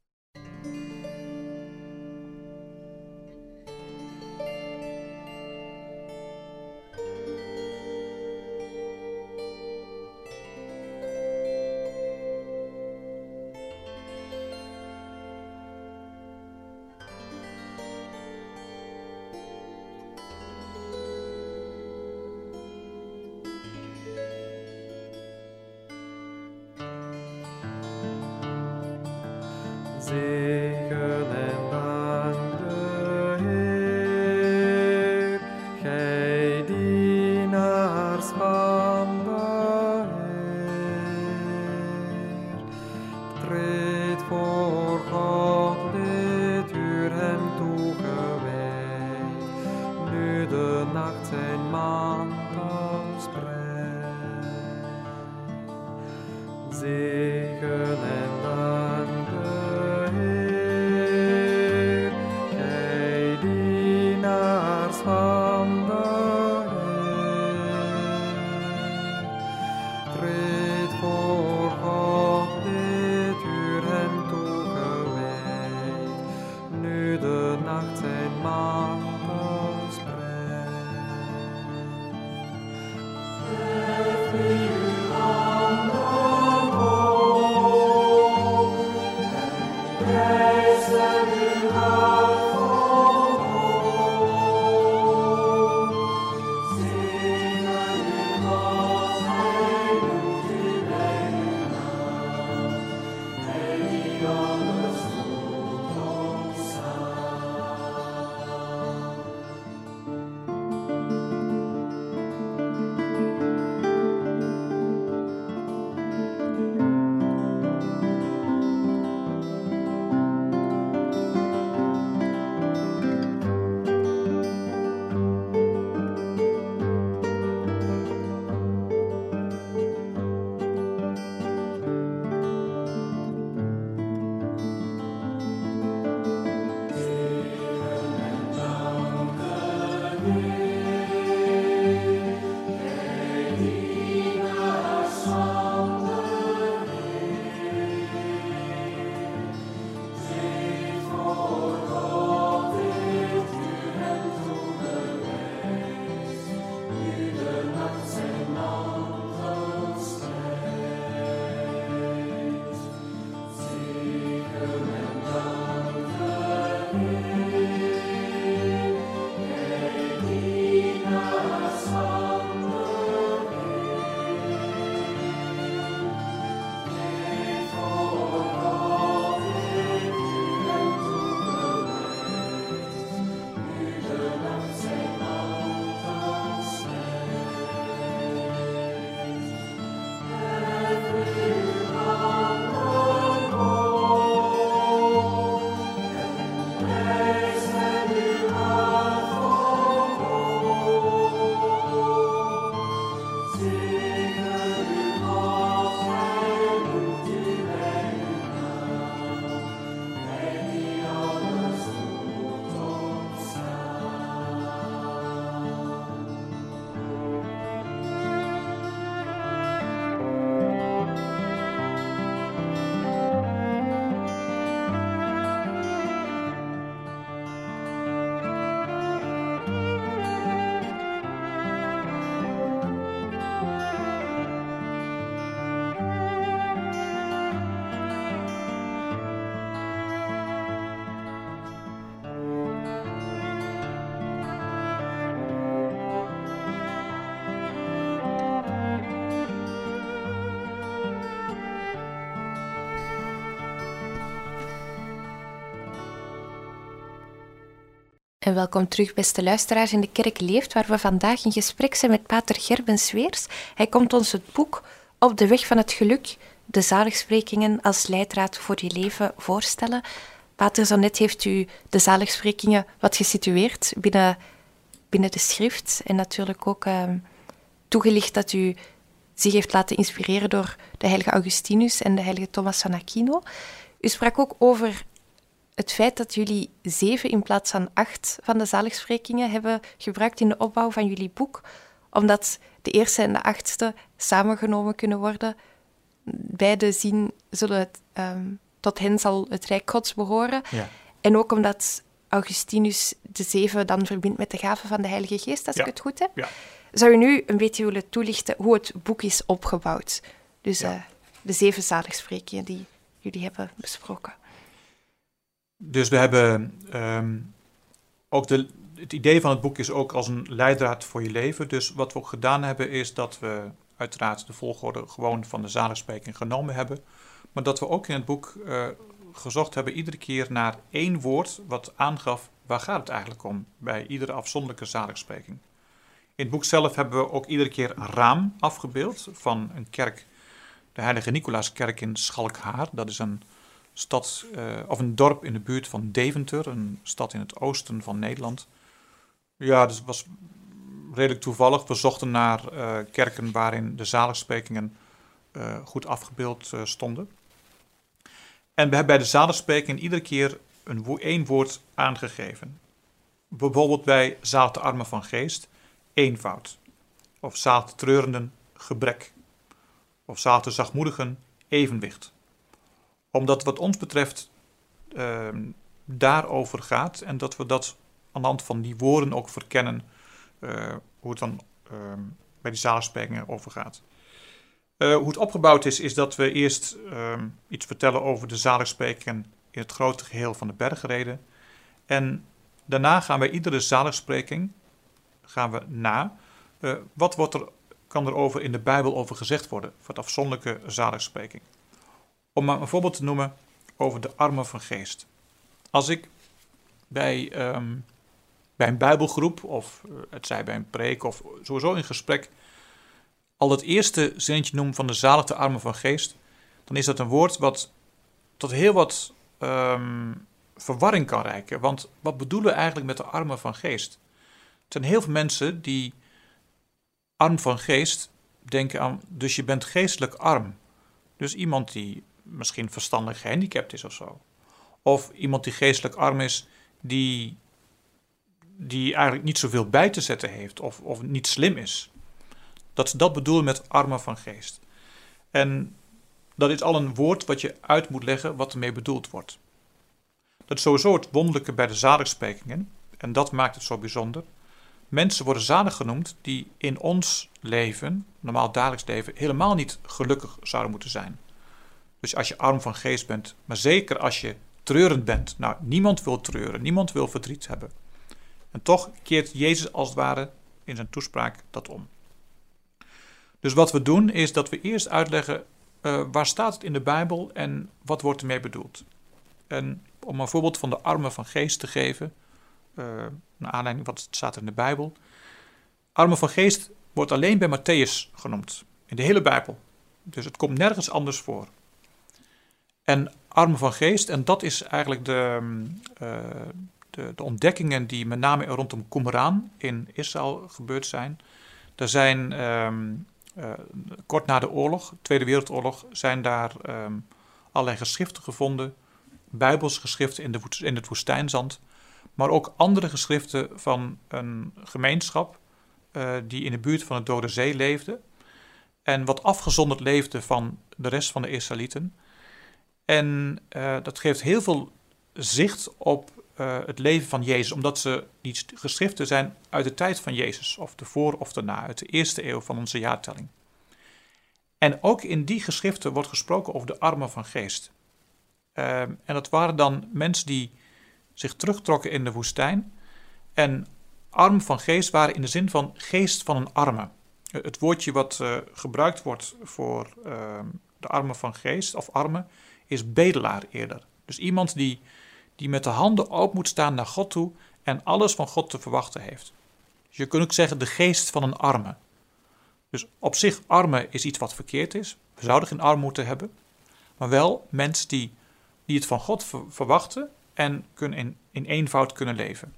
Zegen en dank de Heer, gij dienaars van de Heer. Treed voor God dit uur hem toegewijd, nu de nacht zijn mantel spreidt. Zegen en dank de van de Heer. Treed voor God dit uur hem toegewijd, nu de nacht zijn mantel spreidt. Hef uw handen hoog en prijzen uw hart. En welkom terug, beste luisteraars, in de Kerk Leeft, waar we vandaag in gesprek zijn met pater Gerben Sweers. Hij komt ons het boek Op de weg van het geluk, de zaligsprekingen als leidraad voor je leven voorstellen. Pater, zo net heeft u de zaligsprekingen wat gesitueerd binnen, binnen de schrift en natuurlijk ook uh, toegelicht dat u zich heeft laten inspireren door de heilige Augustinus en de heilige Thomas van Aquino. U sprak ook over het feit dat jullie zeven in plaats van acht van de zaligsprekingen hebben gebruikt in de opbouw van jullie boek, omdat de eerste en de achtste samengenomen kunnen worden. Beide zien zullen het, um, tot hen zal het Rijk Gods behoren. Ja. En ook omdat Augustinus de zeven dan verbindt met de gave van de Heilige Geest, als ja. ik het goed heb. Ja. Zou je nu een beetje willen toelichten hoe het boek is opgebouwd? Dus Ja. uh, de zeven zaligsprekingen die jullie hebben besproken. Dus we hebben um, ook de, het idee van het boek is ook als een leidraad voor je leven. Dus wat we ook gedaan hebben is dat we uiteraard de volgorde gewoon van de zaligspreking genomen hebben. Maar dat we ook in het boek uh, gezocht hebben iedere keer naar één woord wat aangaf waar gaat het eigenlijk om bij iedere afzonderlijke zaligspreking. In het boek zelf hebben we ook iedere keer een raam afgebeeld van een kerk, de Heilige Nicolaaskerk in Schalkhaar. Dat is een stad uh, of een dorp in de buurt van Deventer, een stad in het oosten van Nederland. Ja, dus het was redelijk toevallig. We zochten naar uh, kerken waarin de zaligsprekingen uh, goed afgebeeld uh, stonden. En we hebben bij de zaligsprekingen iedere keer een wo- één woord aangegeven. Bijvoorbeeld bij zalig de armen van geest, eenvoud. Of zalig de treurenden, gebrek. Of zalig de zachtmoedigen, evenwicht. Omdat wat ons betreft uh, daarover gaat en dat we dat aan de hand van die woorden ook verkennen uh, hoe het dan uh, bij die zaligsprekingen over gaat. Uh, hoe het opgebouwd is, is dat we eerst uh, iets vertellen over de zaligsprekingen in het grote geheel van de bergreden. En daarna gaan wij iedere zaligspreking gaan we na. Uh, wat wordt er, kan er over in de Bijbel over gezegd worden voor het afzonderlijke zaligspreking? Om maar een voorbeeld te noemen over de armen van geest. Als ik bij, um, bij een bijbelgroep, of uh, het zij bij een preek, of sowieso in gesprek, al het eerste zinnetje noem van de zalig de armen van geest, dan is dat een woord wat tot heel wat um, verwarring kan reiken. Want wat bedoelen we eigenlijk met de armen van geest? Er zijn heel veel mensen die arm van geest denken aan, dus je bent geestelijk arm. Dus iemand die misschien verstandelijk gehandicapt is of zo. Of iemand die geestelijk arm is, die die eigenlijk niet zoveel bij te zetten heeft of, of niet slim is. Dat ze dat bedoelen met armen van geest. En dat is al een woord wat je uit moet leggen wat ermee bedoeld wordt. Dat is sowieso het wonderlijke bij de zaligsprekingen. En dat maakt het zo bijzonder. Mensen worden zalig genoemd die in ons leven, normaal dagelijks leven, helemaal niet gelukkig zouden moeten zijn. Dus als je arm van geest bent, maar zeker als je treurend bent. Nou, niemand wil treuren, niemand wil verdriet hebben. En toch keert Jezus als het ware in zijn toespraak dat om. Dus wat we doen is dat we eerst uitleggen uh, waar staat het in de Bijbel en wat wordt ermee bedoeld. En om een voorbeeld van de armen van geest te geven, uh, naar aanleiding van wat staat er in de Bijbel. Armen van geest wordt alleen bij Mattheüs genoemd, in de hele Bijbel. Dus het komt nergens anders voor. En armen van geest, en dat is eigenlijk de, uh, de, de ontdekkingen die met name rondom Qumran in Israël gebeurd zijn. Er zijn um, uh, kort na de oorlog, Tweede Wereldoorlog, zijn daar um, allerlei geschriften gevonden. Bijbelse geschriften in, de, in het woestijnzand. Maar ook andere geschriften van een gemeenschap uh, die in de buurt van de Dode Zee leefde. En wat afgezonderd leefde van de rest van de Israëlieten. En uh, dat geeft heel veel zicht op uh, het leven van Jezus. Omdat ze, die geschriften zijn uit de tijd van Jezus. Of de voor of daarna, uit de eerste eeuw van onze jaartelling. En ook in die geschriften wordt gesproken over de armen van geest. Uh, en dat waren dan mensen die zich terugtrokken in de woestijn. En arm van geest waren in de zin van geest van een arme. Het woordje wat uh, gebruikt wordt voor uh, de armen van geest, of armen, is bedelaar eerder. Dus iemand die, die met de handen open moet staan naar God toe en alles van God te verwachten heeft. Dus je kunt ook zeggen de geest van een arme. Dus op zich arme is iets wat verkeerd is. We zouden geen arm moeten hebben. Maar wel mensen die, die het van God ver, verwachten en kunnen in, in eenvoud kunnen leven.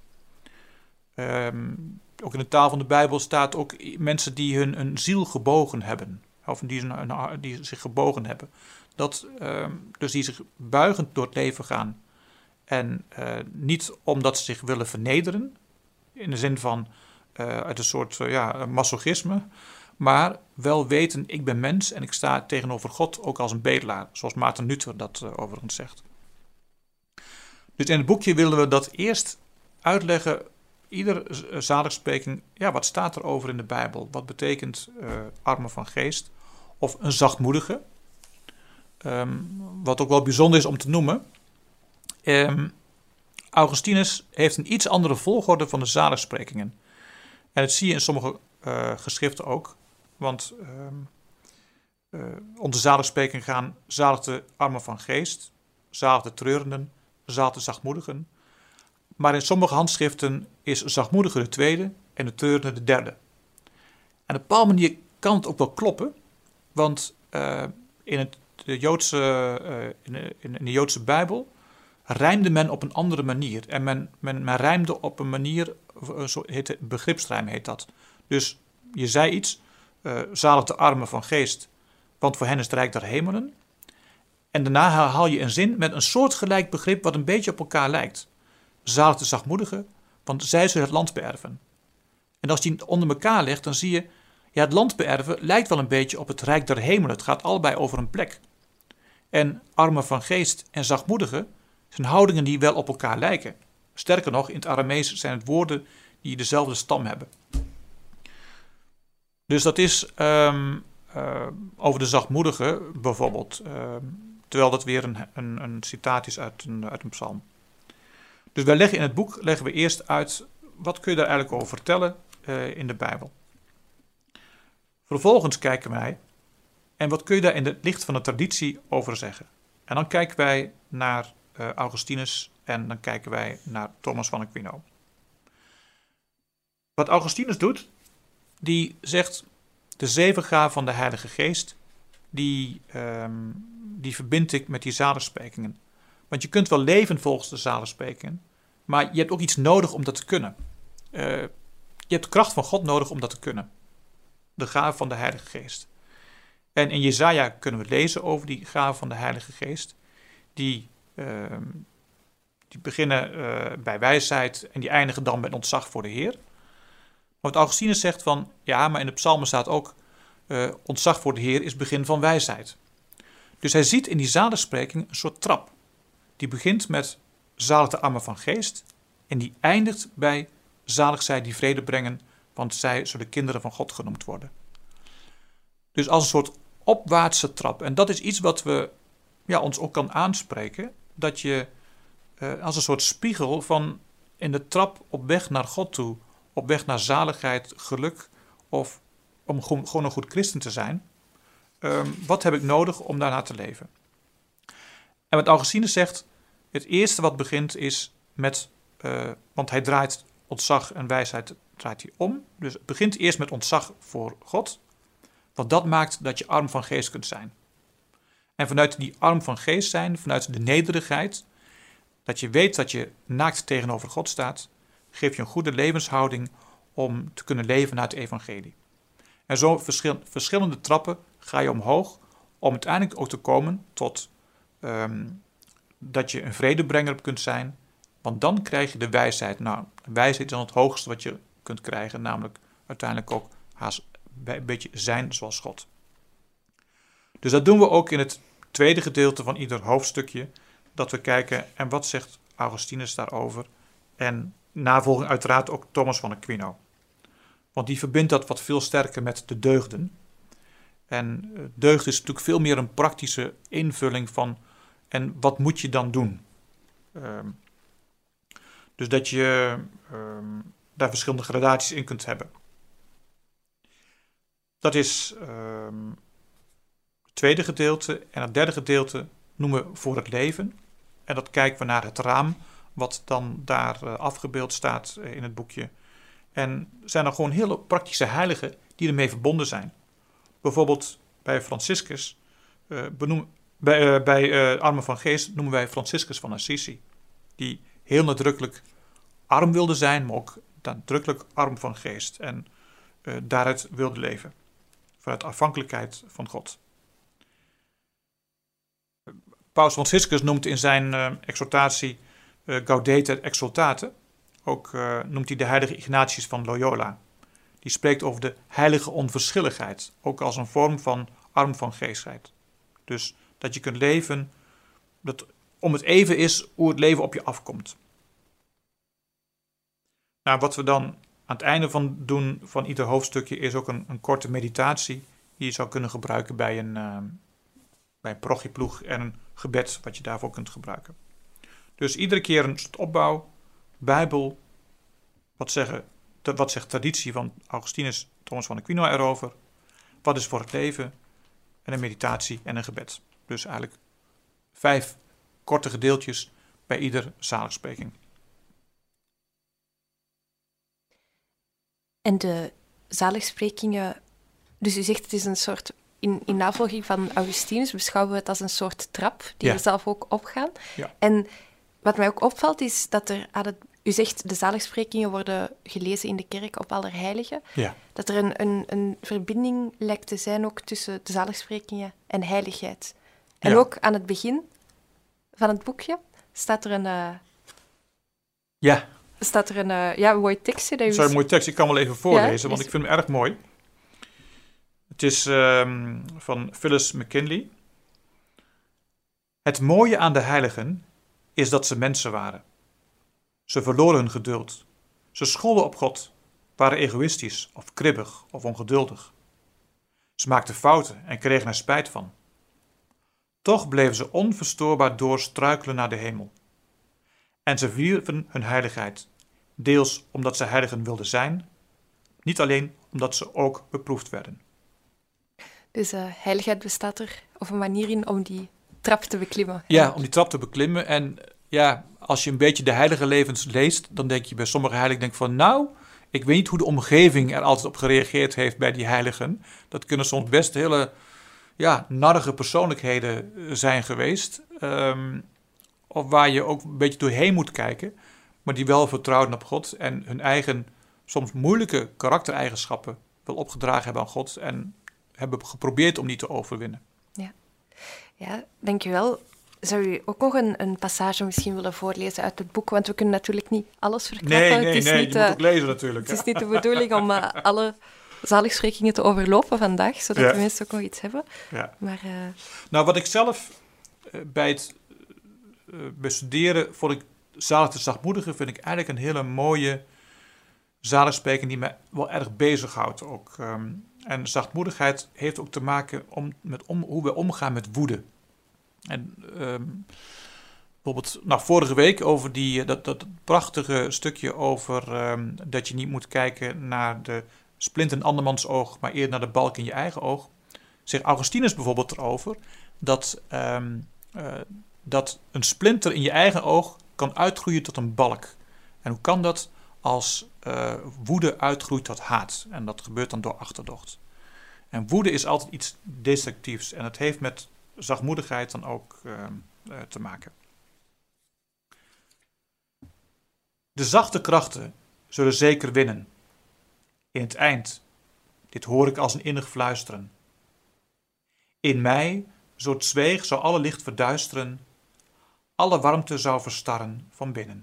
Um, ook in de taal van de Bijbel staat ook mensen die hun een ziel gebogen hebben. Of die, een, een, die zich gebogen hebben. Dat, um, dus die zich buigend door het leven gaan. En uh, niet omdat ze zich willen vernederen. In de zin van uh, uit een soort uh, ja, masochisme. Maar wel weten, ik ben mens en ik sta tegenover God ook als een bedelaar. Zoals Maarten Luther dat uh, overigens zegt. Dus in het boekje willen we dat eerst uitleggen. Ieder zaligspreking, ja, wat staat er over in de Bijbel? Wat betekent uh, armen van geest? Of een zachtmoedige. Um, wat ook wel bijzonder is om te noemen. Um, Augustinus heeft een iets andere volgorde van de zaligsprekingen. En dat zie je in sommige uh, geschriften ook. Want um, uh, onze zaligsprekingen gaan zalig de armen van geest, zalig de treurenden, zalig de zachtmoedigen. Maar in sommige handschriften is zachtmoedige de tweede en de treurende de derde. En op een bepaalde manier kan het ook wel kloppen. Want uh, in, het, de Joodse, uh, in, de, in de Joodse Bijbel rijmde men op een andere manier. En men, men, men rijmde op een manier, zo heet het, begripsrijm heet dat. Dus je zei iets, uh, zalig de armen van geest, want voor hen is het rijk der hemelen. En daarna haal je een zin met een soortgelijk begrip wat een beetje op elkaar lijkt. Zalig de zachtmoedigen, want zij zullen het land beërven. En als die onder elkaar ligt, dan zie je, ja, het land beërven lijkt wel een beetje op het rijk der hemelen. Het gaat allebei over een plek. En armen van geest en zachtmoedigen zijn houdingen die wel op elkaar lijken. Sterker nog, in het Aramees zijn het woorden die dezelfde stam hebben. Dus dat is um, uh, over de zachtmoedige bijvoorbeeld. Uh, terwijl dat weer een, een, een citaat is uit een, uit een psalm. Dus wij leggen in het boek leggen we eerst uit, wat kun je daar eigenlijk over vertellen uh, in de Bijbel. Vervolgens kijken wij, en wat kun je daar in het licht van de traditie over zeggen. En dan kijken wij naar uh, Augustinus en dan kijken wij naar Thomas van Aquino. Wat Augustinus doet, die zegt, de zeven gaven van de Heilige Geest, die, um, die verbind ik met die zaligsprekingen. Want je kunt wel leven volgens de zaligsprekingen, maar je hebt ook iets nodig om dat te kunnen. Uh, je hebt de kracht van God nodig om dat te kunnen. De gave van de Heilige Geest. En in Jesaja kunnen we lezen over die gave van de Heilige Geest, die, uh, Die beginnen uh, bij wijsheid en die eindigen dan met ontzag voor de Heer. Maar wat Augustinus zegt van, ja, maar in de psalmen staat ook, uh, ontzag voor de Heer is begin van wijsheid. Dus hij ziet in die zaligspreking een soort trap. Die begint met zalig de armen van geest en die eindigt bij zalig zij die vrede brengen, want zij zullen kinderen van God genoemd worden. Dus als een soort opwaartse trap. En dat is iets wat we ja, ons ook kan aanspreken, dat je uh, als een soort spiegel van in de trap op weg naar God toe, op weg naar zaligheid, geluk, of om gewoon een goed christen te zijn, um, wat heb ik nodig om daarna te leven? En wat Augustinus zegt, het eerste wat begint is met, uh, want hij draait ontzag en wijsheid draait hij om. Dus het begint eerst met ontzag voor God, want dat maakt dat je arm van geest kunt zijn. En vanuit die arm van geest zijn, vanuit de nederigheid, dat je weet dat je naakt tegenover God staat, geeft je een goede levenshouding om te kunnen leven naar het evangelie. En zo verschil, verschillende trappen ga je omhoog om uiteindelijk ook te komen tot um, dat je een vredebrenger kunt zijn, want dan krijg je de wijsheid. Nou, wijsheid is dan het hoogste wat je kunt krijgen, namelijk uiteindelijk ook haast een beetje zijn zoals God. Dus dat doen we ook in het tweede gedeelte van ieder hoofdstukje, dat we kijken en wat zegt Augustinus daarover en navolging uiteraard ook Thomas van Aquino. Want die verbindt dat wat veel sterker met de deugden. En deugd is natuurlijk veel meer een praktische invulling van en wat moet je dan doen? Um, dus dat je um, daar verschillende gradaties in kunt hebben. Dat is um, het tweede gedeelte. En het derde gedeelte noemen we voor het leven. En dat kijken we naar het raam, wat dan daar uh, afgebeeld staat uh, in het boekje. En zijn er gewoon hele praktische heiligen die ermee verbonden zijn. Bijvoorbeeld bij Franciscus, uh, benoem, bij, uh, bij uh, armen van geest noemen wij Franciscus van Assisi. Die heel nadrukkelijk arm wilde zijn, maar ook nadrukkelijk arm van geest. En uh, daaruit wilde leven. Vanuit afhankelijkheid van God. Paus Franciscus noemt in zijn uh, exhortatie uh, Gaudete et Exsultate. Ook uh, noemt hij de heilige Ignatius van Loyola. Die spreekt over de heilige onverschilligheid. Ook als een vorm van arm van geestheid. Dus dat je kunt leven, dat om het even is hoe het leven op je afkomt. Nou, wat we dan aan het einde van doen van ieder hoofdstukje is ook een, een korte meditatie die je zou kunnen gebruiken bij een, uh, bij een parochieploeg en een gebed wat je daarvoor kunt gebruiken. Dus iedere keer een soort opbouw, Bijbel, wat, zeggen, wat zegt traditie van Augustinus, Thomas van Aquino erover, wat is voor het leven en een meditatie en een gebed. Dus eigenlijk vijf korte gedeeltjes bij ieder zaligspreking. En de zaligsprekingen, dus u zegt het is een soort, in, in navolging van Augustinus beschouwen we het als een soort trap die Ja. er zelf ook opgaan. Ja. En wat mij ook opvalt is dat er aan het, u zegt de zaligsprekingen worden gelezen in de kerk op Allerheiligen, Ja. dat er een, een, een verbinding lijkt te zijn ook tussen de zaligsprekingen en heiligheid. En Ja. ook aan het begin van het boekje staat er een, uh, Ja, staat er een uh, ja, een mooi tekstje. Dat u dat is een mooie tekst. Ik kan wel even voorlezen, Ja, want is- ik vind hem erg mooi. Het is um, van Phyllis McKinley. Het mooie aan de heiligen is dat ze mensen waren. Ze verloren hun geduld. Ze scholden op God, waren egoïstisch of kribbig of ongeduldig. Ze maakten fouten en kregen er spijt van. Toch bleven ze onverstoorbaar doorstruikelen naar de hemel. En ze vierven hun heiligheid, deels omdat ze heiligen wilden zijn, niet alleen omdat ze ook beproefd werden. Dus uh, heiligheid bestaat er of een manier in om die trap te beklimmen. Ja, om die trap te beklimmen. En ja, als je een beetje de heilige levens leest, dan denk je bij sommige heiligen denk van, nou, ik weet niet hoe de omgeving er altijd op gereageerd heeft bij die heiligen. Dat kunnen soms best hele ja, narrige persoonlijkheden zijn geweest. Um, of waar je ook een beetje doorheen moet kijken, maar die wel vertrouwden op God en hun eigen, soms moeilijke karaktereigenschappen wel opgedragen hebben aan God en hebben geprobeerd om die te overwinnen. Ja, dankjewel. Zou u ook nog een, een passage misschien willen voorlezen uit het boek? Want we kunnen natuurlijk niet alles verklappen. Nee, nee, het is nee, niet, je moet uh, ook lezen natuurlijk. Het is niet de bedoeling om uh, alle zaligsprekingen te overlopen vandaag, zodat ja. de mensen ook nog iets hebben. Ja. Maar, uh... Nou, wat ik zelf uh, bij het uh, bestuderen vond ik zalig te zachtmoedigen, vind ik eigenlijk een hele mooie zaligspreking die me wel erg bezighoudt ook. Um, en zachtmoedigheid heeft ook te maken om, met om, hoe we omgaan met woede. En um, bijvoorbeeld, nou, vorige week over die, dat, dat prachtige stukje over um, dat je niet moet kijken naar de splint in andermans oog, maar eerder naar de balk in je eigen oog. Zegt Augustinus bijvoorbeeld erover dat, um, uh, dat een splinter in je eigen oog kan uitgroeien tot een balk. En hoe kan dat? Als uh, woede uitgroeit tot haat. En dat gebeurt dan door achterdocht. En woede is altijd iets destructiefs. En het heeft met zachtmoedigheid dan ook uh, uh, te maken. De zachte krachten zullen zeker winnen. In het eind, dit hoor ik als een innig fluisteren. In mij, zo het zweeg, zou alle licht verduisteren, alle warmte zou verstarren van binnen.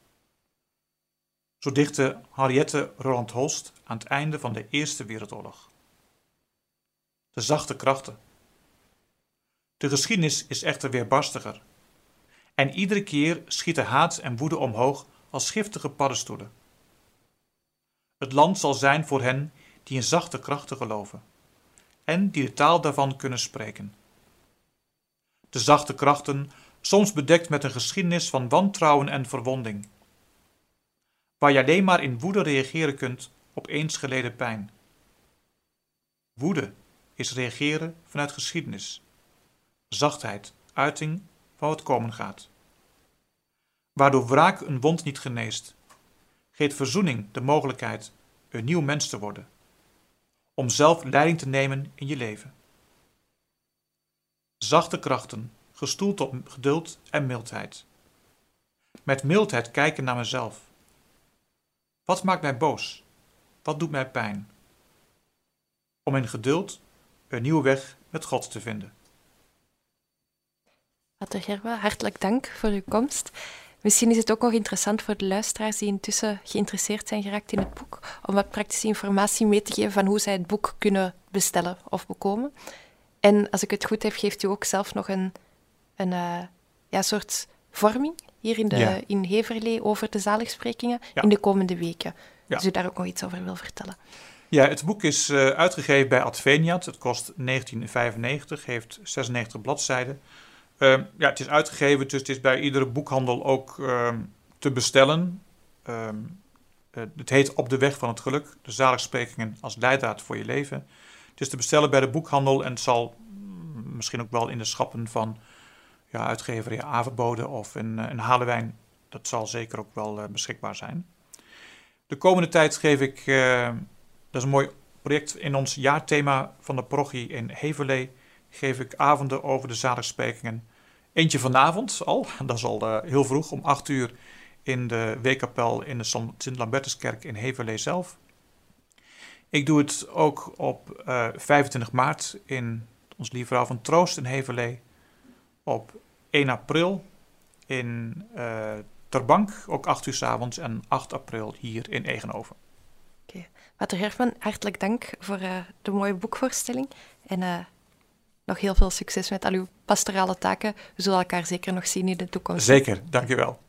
Zo dichtte Henriette Roland Holst aan het einde van de Eerste Wereldoorlog. De zachte krachten. De geschiedenis is echter weerbarstiger. En iedere keer schieten haat en woede omhoog als giftige paddenstoelen. Het land zal zijn voor hen die in zachte krachten geloven en die de taal daarvan kunnen spreken. De zachte krachten, soms bedekt met een geschiedenis van wantrouwen en verwonding, waar je alleen maar in woede reageren kunt op eens geleden pijn. Woede is reageren vanuit geschiedenis. Zachtheid, uiting van wat komen gaat. Waardoor wraak een wond niet geneest, geeft verzoening de mogelijkheid een nieuw mens te worden, om zelf leiding te nemen in je leven. Zachte krachten, gestoeld op geduld en mildheid. Met mildheid kijken naar mezelf. Wat maakt mij boos? Wat doet mij pijn? Om in geduld een nieuwe weg met God te vinden. Pater Gerbe, hartelijk dank voor uw komst. Misschien is het ook nog interessant voor de luisteraars die intussen geïnteresseerd zijn geraakt in het boek, om wat praktische informatie mee te geven van hoe zij het boek kunnen bestellen of bekomen. En als ik het goed heb, geeft u ook zelf nog een, een uh, ja, soort vorming hier in, de, ja. in Heverlee over de zaligsprekingen ja. in de komende weken. Ja. Als u daar ook nog iets over wil vertellen. Ja, het boek is uh, uitgegeven bij Adveniat. Het kost negentien vijfennegentig, heeft zesennegentig bladzijden. Uh, ja, het is uitgegeven, dus het is bij iedere boekhandel ook uh, te bestellen. Uh, uh, het heet Op de weg van het geluk, de zaligsprekingen als leidraad voor je leven. Het is te bestellen bij de boekhandel en het zal mm, misschien ook wel in de schappen van ja, uitgeverij Averbode of in, uh, in Halewijn. Dat zal zeker ook wel uh, beschikbaar zijn. De komende tijd geef ik, uh, dat is een mooi project in ons jaarthema van de parochie in Heverlee, geef ik avonden over de zaligsprekingen. Eentje vanavond al, dat is al uh, heel vroeg, om acht uur in de weekkapel in de Sint-Lambertuskerk in Heverlee zelf. Ik doe het ook op uh, vijfentwintig maart in Ons Lieve Vrouw van Troost in Heverlee. Op één april in uh, Terbank, ook acht uur 's avonds. En acht april hier in Egenoven. Oké. Okay. Pater Herfman, hartelijk dank voor uh, de mooie boekvoorstelling. En uh, nog heel veel succes met al uw pastorale taken. We zullen elkaar zeker nog zien in de toekomst. Zeker, dank je wel.